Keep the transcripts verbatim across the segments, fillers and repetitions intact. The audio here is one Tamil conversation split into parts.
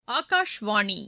ஆகாஷ்வாணி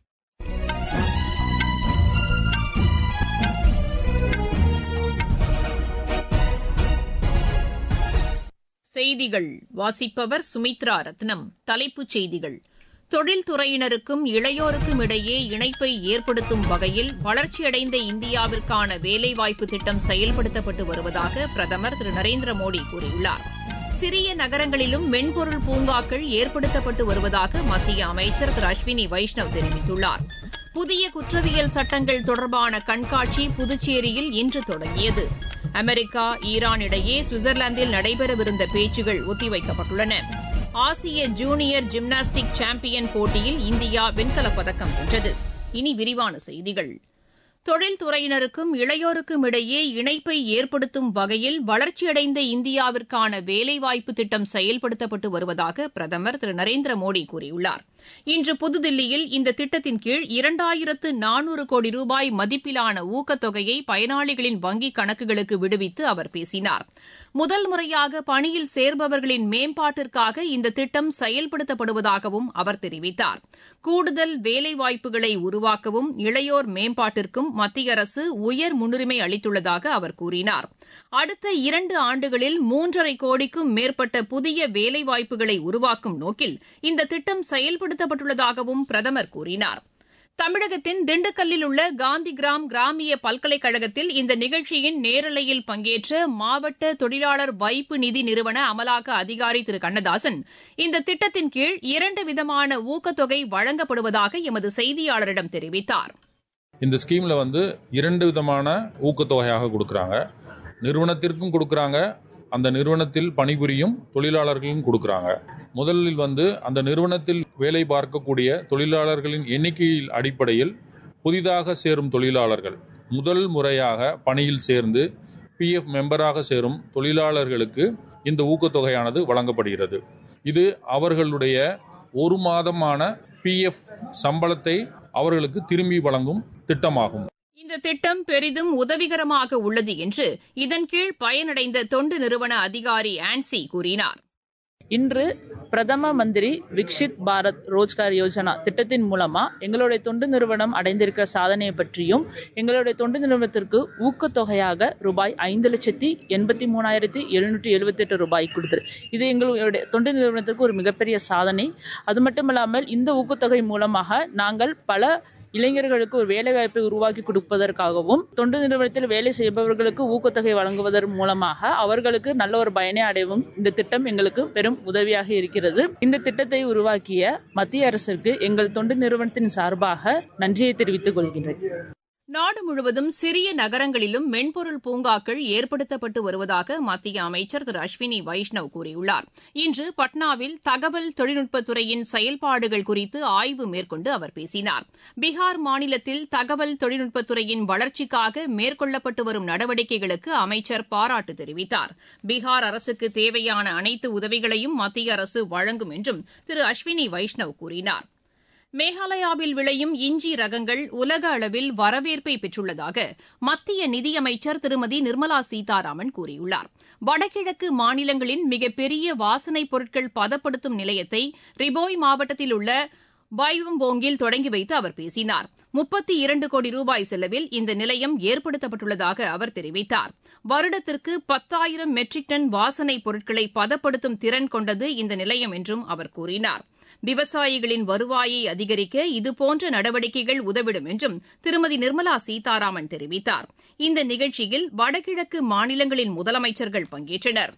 செய்திகள் வாசிப்பவர் சுமித்ரா ரத்னம். தலைப்புச் செய்திகள்: தொழில்துறையினருக்கும் இளையோருக்கும் இடையே இணைப்பை ஏற்படுத்தும் வகையில் வளர்ச்சியடைந்த இந்தியாவிற்கான வேலைவாய்ப்பு திட்டம் செயல்படுத்தப்பட்டு வருவதாக பிரதமர் திரு நரேந்திர மோடி கூறியுள்ளார். சிறிய நகரங்களிலும் மென்பொருள் பூங்காக்கள் ஏற்படுத்தப்பட்டு வருவதாக மத்திய அமைச்சர் திரு அஸ்வினி வைஷ்ணவ் தெரிவித்துள்ளார். புதிய குற்றவியல் சட்டங்கள் தொடர்பான கண்காட்சி புதுச்சேரியில் இன்று தொடங்கியது. அமெரிக்கா, ஈரான் இடையே சுவிட்சர்லாந்தில் நடைபெறவிருந்த பேச்சுகள் ஒத்திவைக்கப்பட்டுள்ளன. ஆசிய ஜூனியர் ஜிம்னாஸ்டிக் சாம்பியன் போட்டியில் இந்தியா வெண்கலப் பதக்கம் வென்றது. இனி விரிவான செய்திகள். தொழில்துறையினருக்கும் இளையோருக்கும் இடையே இணைப்பை ஏற்படுத்தும் வகையில் வளர்ச்சியடைந்த இந்தியாவிற்கான வேலைவாய்ப்பு திட்டம் செயல்படுத்தப்பட்டு வருவதாக பிரதமர் திரு நரேந்திர மோடி கூறியுள்ளார். இன்று புதுதில்லியில் இந்த திட்டத்தின் கீழ் இரண்டாயிரத்து நானூறு கோடி ரூபாய் மதிப்பிலான ஊக்கத்தொகையை பயனாளிகளின் வங்கிக் கணக்குகளுக்கு விடுவித்து அவர் பேசினார். முதல் முறையாக பணியில் சேர்பவர்களின் மேம்பாட்டிற்காக இந்த திட்டம் செயல்படுத்தப்படுவதாகவும் அவர் தெரிவித்தார். கூடுதல் வேலைவாய்ப்புகளை உருவாக்கவும் இளையோர் மேம்பாட்டிற்கும் மத்திய அரசு உயர் முன்னுரிமை அளித்துள்ளதாக அவர் கூறினார். அடுத்த இரண்டு ஆண்டுகளில் மூன்றரை கோடிக்கும் மேற்பட்ட புதிய வேலைவாய்ப்புகளை உருவாக்கும் நோக்கில் இந்த திட்டம் செயல்படுத்தப்பட்டுள்ளதாகவும் பிரதமர் கூறினார். தமிழகத்தின் திண்டுக்கல்லில் உள்ள காந்திகிராம் கிராமிய பல்கலைக்கழகத்தில் இந்த நிகழ்ச்சியின் நேரலையில் பங்கேற்ற மாவட்ட தொழிலாளர் வைப்பு நிதி நிறுவன அமலாக்க அதிகாரி திரு கண்ணதாசன், இந்த திட்டத்தின் கீழ் இரண்டு விதமான ஊக்கத்தொகை வழங்கப்படுவதாக எமது செய்தியாளரிடம் தெரிவித்தார். இந்த ஸ்கீம்ல வந்து இரண்டு விதமான ஊக்கத்தொகையாக கொடுக்கறாங்க. நிறுவனத்திற்கும் கொடுக்கறாங்க, அந்த நிறுவனத்தில் பணிபுரியும் தொழிலாளர்களும் கொடுக்கறாங்க. முதலில் வந்து அந்த நிறுவனத்தில் வேலை பார்க்கக்கூடிய தொழிலாளர்களின் எண்ணிக்கையில் அடிப்படையில் புதிதாக சேரும் தொழிலாளர்கள் முதல் முறையாக பணியில் சேர்ந்து பி எஃப் மெம்பராக சேரும் தொழிலாளர்களுக்கு இந்த ஊக்கத்தொகையானது வழங்கப்படுகிறது. இது அவர்களுடைய ஒரு மாதமான பி எஃப் சம்பளத்தை அவர்களுக்கு திரும்பி வழங்கும் திட்டமாகும். இந்த திட்டம் பெரிதும் உதவிகரமாக உள்ளது என்று இதன் கீழ் பயனடைந்த தொண்டு நிறுவன அதிகாரி ஆன்சி கூறினார். இன்று பிரதம மந்திரி விக்ஷித் பாரத் ரோஜ்கார் யோஜனா திட்டத்தின் மூலமா எங்களுடைய தொண்டு நிறுவனம் அடைந்திருக்கிற சாதனையை பற்றியும், எங்களுடைய தொண்டு நிறுவனத்திற்கு ஊக்கத்தொகையாக ரூபாய் ஐந்து லட்சத்தி எண்பத்தி மூணாயிரத்தி எழுநூற்றி எழுபத்தி எட்டு ரூபாய் கொடுத்தது. இது எங்களுடைய தொண்டு நிறுவனத்திற்கு ஒரு மிகப்பெரிய சாதனை. அது மட்டுமில்லாமல் இந்த ஊக்கத்தொகை மூலமாக நாங்கள் பல இளைஞர்களுக்கு ஒரு வேலை வாய்ப்பை உருவாக்கி கொடுப்பதற்காகவும், தொண்டு நிறுவனத்தில் வேலை செய்பவர்களுக்கு ஊக்கத்தொகை வழங்குவதன் மூலமாக அவர்களுக்கு நல்ல ஒரு பயனை அடைவும் இந்த திட்டம் எங்களுக்கு பெரும் உதவியாக இருக்கிறது. இந்த திட்டத்தை உருவாக்கிய மத்திய அரசிற்கு எங்கள் தொண்டு நிறுவனத்தின் சார்பாக நன்றியை தெரிவித்துக் கொள்கின்றேன். நாடு முழுவதும் சிறிய நகரங்களிலும் மென்பொருள் பூங்காக்கள் ஏற்படுத்தப்பட்டு வருவதாக மத்திய அமைச்சர் திரு அஸ்வினி வைஷ்ணவ் கூறியுள்ளார். இன்று பட்னாவில் தகவல் தொழில்நுட்பத்துறையின் செயல்பாடுகள் குறித்து ஆய்வு மேற்கொண்டு அவர் பேசினார். பீகார் மாநிலத்தில் தகவல் தொழில்நுட்பத்துறையின் வளர்ச்சிக்காக மேற்கொள்ளப்பட்டு வரும் நடவடிக்கைகளுக்கு அமைச்சர் பாராட்டு தெரிவித்தார். பீகார் அரசுக்கு தேவையான அனைத்து உதவிகளையும் மத்திய அரசு வழங்கும் என்றும் திரு அஸ்வினி வைஷ்ணவ் கூறினார். மேகாலயாவில் விளையும் இஞ்சி ரகங்கள் உலக அளவில் வரவேற்பை பெற்றுள்ளதாக மத்திய நிதியமைச்சர் திருமதி நிர்மலா சீதாராமன் கூறியுள்ளார். வடகிழக்கு மாநிலங்களின் மிகப்பெரிய வாசனைப் பொருட்கள் பதப்படுத்தும் நிலையத்தை ரிபோய் மாவட்டத்தில் உள்ள பாய்வம்போங்கில் தொடங்கி வைத்து அவர் பேசினார். முப்பத்தி இரண்டு கோடி ரூபாய் செலவில் இந்த நிலையம் ஏற்படுத்தப்பட்டுள்ளதாக அவர் தெரிவித்தார். வருடத்திற்கு பத்தாயிரம் மெட்ரிக் டன் வாசனைப் பொருட்களை பதப்படுத்தும் திறன் கொண்டது இந்த நிலையம் என்றும் அவர் கூறினார். விவசாயிகளின் வருவாயை அதிகரிக்க இதுபோன்ற நடவடிக்கைகள் உதவிடும் என்றும் திருமதி நிர்மலா சீதாராமன் தெரிவித்தார். இந்த நிகழ்ச்சியில் வடகிழக்கு மாநிலங்களின் முதலமைச்சர்கள் பங்கேற்றனர்.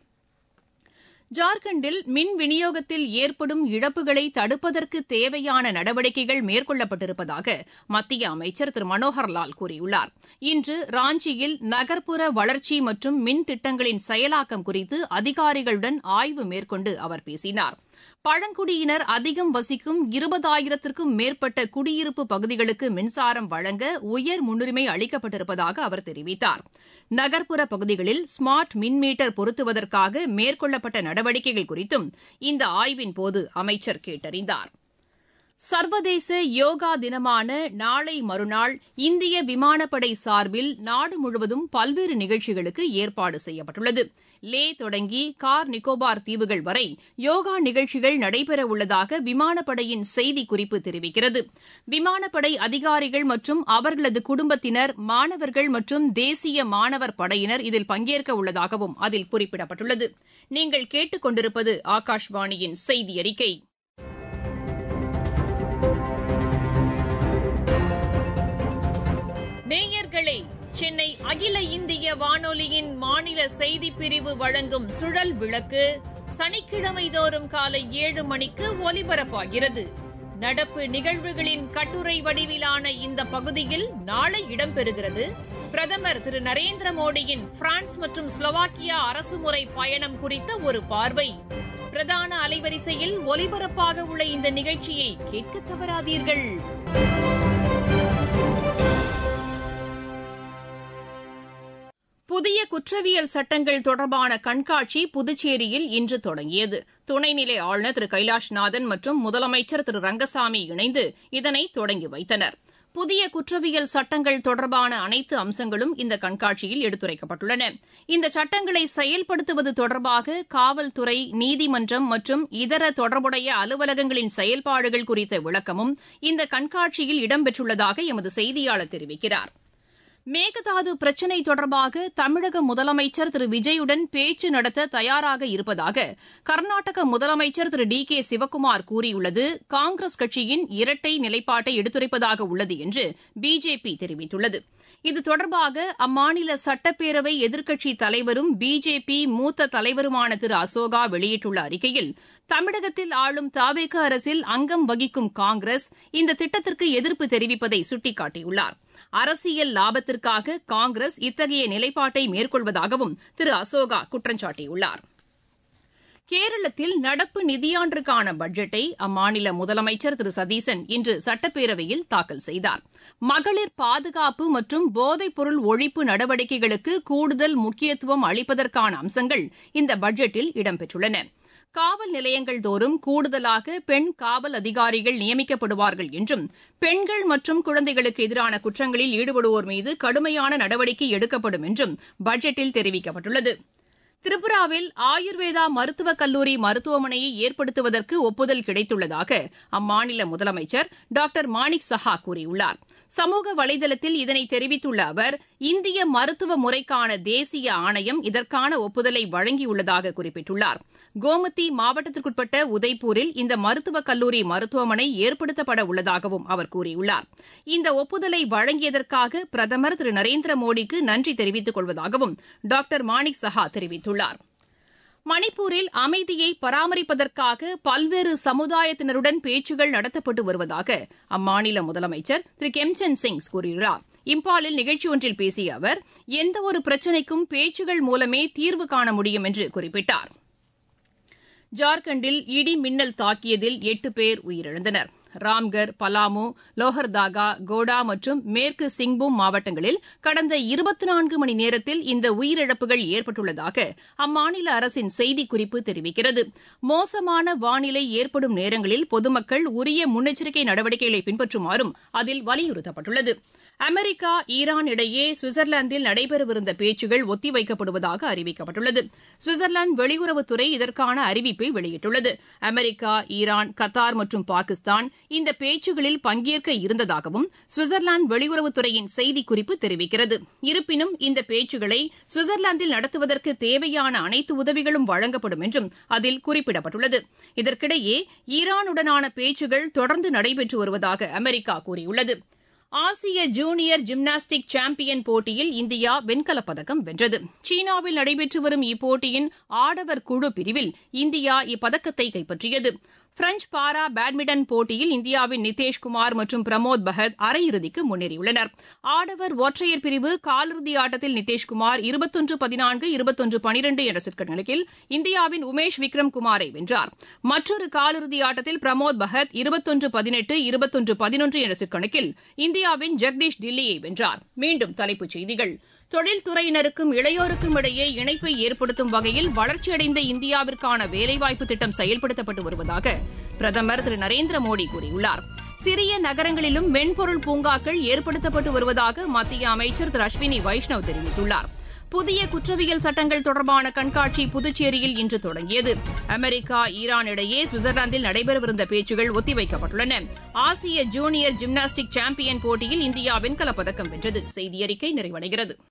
ஜார்க்கண்டில் மின் விநியோகத்தில் ஏற்படும் இழப்புகளை தடுப்பதற்கு தேவையான நடவடிக்கைகள் மேற்கொள்ளப்பட்டிருப்பதாக மத்திய அமைச்சர் திரு மனோகர்லால் கூறியுள்ளார். இன்று ராஞ்சியில் நகர்ப்புற வளர்ச்சி மற்றும் மின் திட்டங்களின் செயலாக்கம் குறித்து அதிகாரிகளுடன் ஆய்வு மேற்கொண்டு அவர் பேசினார். பழங்குடியினர் அதிகம் வசிக்கும் இருபதாயிரத்திற்கும் மேற்பட்ட குடியிருப்பு பகுதிகளுக்கு மின்சாரம் வழங்க உயர் முன்னுரிமை அளிக்கப்பட்டிருப்பதாக அவர் தெரிவித்தார். நகர்ப்புற பகுதிகளில் ஸ்மார்ட் மின் மீட்டர் பொருத்துவதற்காக மேற்கொள்ளப்பட்ட நடவடிக்கைகள் குறித்தும் இந்த ஆய்வின்போது அமைச்சர் கேட்டறிந்தார். சர்வதேச யோகா தினமான நாளை மறுநாள் இந்திய விமானப்படை சார்பில் நாடு முழுவதும் பல்வேறு நிகழ்ச்சிகளுக்கு ஏற்பாடு செய்யப்பட்டுள்ளது. லே தொடங்கி கார் நிக்கோபார் தீவுகள் வரை யோகா நிகழ்ச்சிகள் நடைபெறவுள்ளதாக விமானப்படையின் செய்திக்குறிப்பு தெரிவிக்கிறது. விமானப்படை அதிகாரிகள் மற்றும் அவர்களது குடும்பத்தினர், மாணவர்கள் மற்றும் தேசிய மாணவர் படையினர் இதில் பங்கேற்க உள்ளதாகவும் அதில் குறிப்பிடப்பட்டுள்ளது. நீங்கள் கேட்டுக் கொண்டிருப்பது ஆகாஷ்வாணியின் செய்தி அறிக்கை. நேயர்களே, சென்னை அகில இந்திய வானொலியின் மாநில செய்திப் பிரிவு வழங்கும் சுழல் விளக்கு சனிக்கிழமை தோறும் காலை ஏழு மணிக்கு ஒலிபரப்பாகிறது. நடப்பு நிகழ்வுகளின் கட்டுரை வடிவிலான இந்த பகுதியில் நாளை இடம்பெறுகிறது. பிரதமர் திரு நரேந்திர மோடியின் பிரான்ஸ் மற்றும் ஸ்லோவாக்கியா அரசுமுறை பயணம் குறித்த ஒரு பார்வை. பிரதான அலைவரிசையில் ஒலிபரப்பாக உள்ள இந்த நிகழ்ச்சியை கேட்க தவறாதீர்கள். புதிய குற்றவியல் சட்டங்கள் தொடர்பான கண்காட்சி புதுச்சேரியில் இன்று தொடங்கியது. துணைநிலை ஆளுநர் திரு கைலாஷ்நாதன் மற்றும் முதலமைச்சர் திரு ரங்கசாமி இணைந்து இதனை தொடங்கி வைத்தனர். புதிய குற்றவியல் சட்டங்கள் தொடர்பான அனைத்து அம்சங்களும் இந்த கண்காட்சியில் எடுத்துரைக்கப்பட்டுள்ளன. இந்த சட்டங்களை செயல்படுத்துவது தொடர்பாக காவல்துறை, நீதிமன்றம் மற்றும் இதர தொடர்புடைய அலுவலகங்களின் செயல்பாடுகள் குறித்த விளக்கமும் இந்த கண்காட்சியில் இடம்பெற்றுள்ளதாக எமது செய்தியாளர் தெரிவிக்கிறார். மேகதாது பிரச்சினை தொடர்பாக தமிழக முதலமைச்சர் திரு விஜயுடன் பேச்சு நடத்த தயாராக இருப்பதாக கர்நாடக முதலமைச்சர் திரு டி கே சிவக்குமார் கூறியுள்ளது காங்கிரஸ் கட்சியின் இரட்டை நிலைப்பாட்டை எடுத்துரைப்பதாக உள்ளது என்று பிஜேபி தெரிவித்துள்ளது. இது தொடர்பாக அம்மாநில சட்டப்பேரவை எதிர்க்கட்சித் தலைவரும் பிஜேபி மூத்த தலைவருமான திரு அசோகா வெளியிட்டுள்ள அறிக்கையில், தமிழகத்தில் ஆளும் தவேக அரசில் அங்கம் வகிக்கும் காங்கிரஸ் இந்த திட்டத்திற்கு எதிர்ப்பு தெரிவிப்பதை சுட்டிக்காட்டியுள்ளார். அரசியல் லாபத்திற்காக காங்கிரஸ் இத்தகைய நிலைப்பாட்டை மேற்கொள்வதாகவும் திரு அசோகா குற்றம் சாட்டியுள்ளார். கேரளத்தில் நடப்பு நிதியாண்டிற்கான பட்ஜெட்டை அம்மாநில முதலமைச்சர் திரு சதீசன் இன்று சட்டப்பேரவையில் தாக்கல் செய்தார். மகளிர் பாதுகாப்பு மற்றும் போதைப்பொருள் ஒழிப்பு நடவடிக்கைகளுக்கு கூடுதல் முக்கியத்துவம் அளிப்பதற்கான அம்சங்கள் இந்த பட்ஜெட்டில் இடம்பெற்றுள்ளன. காவல் நிலையங்கள் தோறும் கூடுதலாக பெண் காவல் அதிகாரிகள் நியமிக்கப்படுவார்கள் என்றும், பெண்கள் மற்றும் குழந்தைகளுக்கு எதிரான குற்றங்களில் ஈடுபடுவோர் மீது கடுமையான நடவடிக்கை எடுக்கப்படும் என்றும் பட்ஜெட்டில் தெரிவிக்கப்பட்டுள்ளது. திரிபுராவில் ஆயுர்வேதா மருத்துவக் கல்லூரி மருத்துவமனையை ஏற்படுத்துவதற்கு ஒப்புதல் கிடைத்துள்ளதாக அம்மாநில முதலமைச்சர் டாக்டர் மாணிக் சஹா கூறியுள்ளார். சமூக வலைதளத்தில் இதனை தெரிவித்துள்ள அவர், இந்திய மருத்துவ முறைக்கான தேசிய ஆணையம் இதற்கான ஒப்புதலை வழங்கியுள்ளதாக குறிப்பிட்டுள்ளார். கோமதி மாவட்டத்திற்குட்பட்ட உதய்பூரில் இந்த மருத்துவக் கல்லூரி மருத்துவமனை ஏற்படுத்தப்பட உள்ளதாகவும் அவர் கூறியுள்ளார். இந்த ஒப்புதலை வழங்கியதற்காக பிரதமர் திரு நரேந்திர மோடிக்கு நன்றி தெரிவித்துக் கொள்வதாகவும் டாக்டர் மாணிக் சஹா தெரிவித்துள்ளார். மணிப்பூரில் அமைதியை பராமரிப்பதற்காக பல்வேறு சமுதாயத்தினருடன் பேச்சுகள் நடத்தப்பட்டு வருவதாக அம்மாநில முதலமைச்சர் திரு கெம்சந்த் சிங் கூறியுள்ளார். இம்பாலில் நிகழ்ச்சி ஒன்றில் பேசிய அவர், எந்தவொரு பிரச்சினைக்கும் பேச்சுகள் மூலமே தீர்வு காண முடியும் என்று குறிப்பிட்டார். ஜார்க்கண்டில் இடி மின்னல் தாக்கியதில் எட்டு பேர் உயிரிழந்தனர். ராம்கர், பலாமு, லோஹர்தாகா, கோடா மற்றும் மேற்கு சிங்பூம் மாவட்டங்களில் கடந்த இருபத்தி நான்கு மணி நேரத்தில் இந்த உயிரிழப்புகள் ஏற்பட்டுள்ளதாக அம்மாநில அரசின் செய்திக்குறிப்பு தெரிவிக்கிறது. மோசமான வானிலை ஏற்படும் நேரங்களில் பொதுமக்கள் உரிய முன்னெச்சரிக்கை நடவடிக்கைகளை பின்பற்றுமாறும் அதில் வலியுறுத்தப்பட்டுள்ளது. அமெரிக்கா, ஈரான் இடையே சுவிட்சர்லாந்தில் நடைபெறவிருந்த பேச்சுகள் ஒத்திவைக்கப்படுவதாக அறிவிக்கப்பட்டுள்ளது. சுவிட்சர்லாந்து வெளியுறவுத்துறை இதற்கான அறிவிப்பை வெளியிட்டுள்ளது. அமெரிக்கா, ஈரான், கத்தார் மற்றும் பாகிஸ்தான் இந்த பேச்சுகளில் பங்கேற்க இருந்ததாகவும் சுவிட்சர்லாந்து வெளியுறவுத்துறையின் செய்திக்குறிப்பு தெரிவிக்கிறது. இருப்பினும் இந்த பேச்சுக்களை சுவிட்சர்லாந்தில் நடத்துவதற்கு தேவையான அனைத்து உதவிகளும் வழங்கப்படும் என்றும் அதில் குறிப்பிடப்பட்டுள்ளது. இதற்கிடையே ஈரானுடனான பேச்சுகள் தொடர்ந்து நடைபெற்று வருவதாக அமெரிக்கா கூறியுள்ளது. ஆசிய ஜூனியர் ஜிம்னாஸ்டிக் சாம்பியன் போட்டியில் இந்தியா வெண்கலப் பதக்கம் வென்றது. சீனாவில் நடைபெற்று வரும் இப்போட்டியின் ஆடவர் குழு பிரிவில் இந்தியா இப்பதக்கத்தை கைப்பற்றியது. பிரெஞ்ச் பாரா பேட்மிண்டன் போட்டியில் இந்தியாவின் நிதேஷ்குமார் மற்றும் பிரமோத் பகத் அரையிறுதிக்கு முன்னேறியுள்ளனர். ஆடவர் ஒற்றையர் பிரிவு காலிறுதி ஆட்டத்தில் நிதேஷ்குமார் இருபத்தொன்று பதினான்கு இருபத்தொன்று பனிரெண்டு என்ற செட் கணக்கில் இந்தியாவின் உமேஷ் விக்ரம் குமாரை வென்றார். மற்றொரு காலிறுதி ஆட்டத்தில் பிரமோத் பகத் இருபத்தொன்று பதினெட்டு இருபத்தொன்று பதினொன்று என்ற செட் கணக்கில் இந்தியாவின் ஜெகதீஷ் டில்லியை வென்றார். மீண்டும் தலைப்புச் செய்திகள். தொழில்துறையினருக்கும் இளையோருக்கும் இடையே இணைப்பை ஏற்படுத்தும் வகையில் வளர்ச்சியடைந்த இந்தியாவிற்கான வேலைவாய்ப்பு திட்டம் செயல்படுத்தப்பட்டு வருவதாக பிரதமர் திரு நரேந்திர மோடி கூறியுள்ளார். சிறிய நகரங்களிலும் மென்பொருள் பூங்காக்கள் ஏற்படுத்தப்பட்டு வருவதாக மத்திய அமைச்சர் திரு அஸ்வினி வைஷ்ணவ் தெரிவித்துள்ளார். புதிய குற்றவியல் சட்டங்கள் தொடர்பான கண்காட்சி புதுச்சேரியில் இன்று தொடங்கியது. அமெரிக்கா ஈரான் இடையே சுவிட்சர்லாந்தில் நடைபெறவிருந்த பேச்சுகள் ஒத்திவைக்கப்பட்டுள்ளன. ஆசிய ஜூனியர் ஜிம்னாஸ்டிக் சாம்பியன் போட்டியில் இந்தியா வெண்கலப் பதக்கம் வென்றது. செய்தியறிக்கை நிறைவடைகிறது.